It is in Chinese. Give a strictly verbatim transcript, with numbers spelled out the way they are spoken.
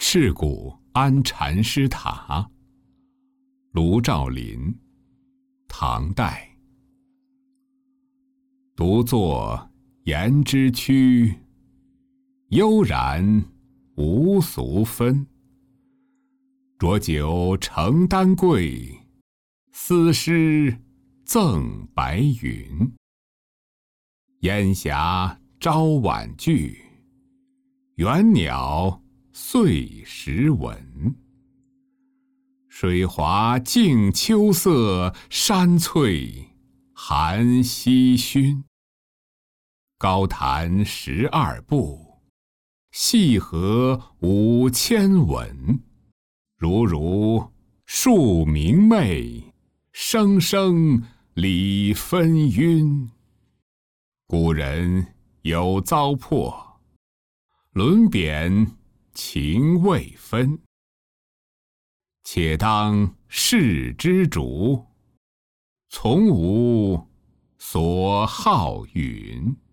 赤谷安禅师塔，卢照邻，唐代。独坐言之躯，悠然无俗分。浊酒承丹桂，丝诗赠白云。烟霞朝晚聚，猿鸟岁时闻。水华净秋色，山翠含西熏。高谈十二部，细合五千文。如如树明媚，声声理分晕。古人有糟粕，轮贬情未分。且当世之主，从无所好云。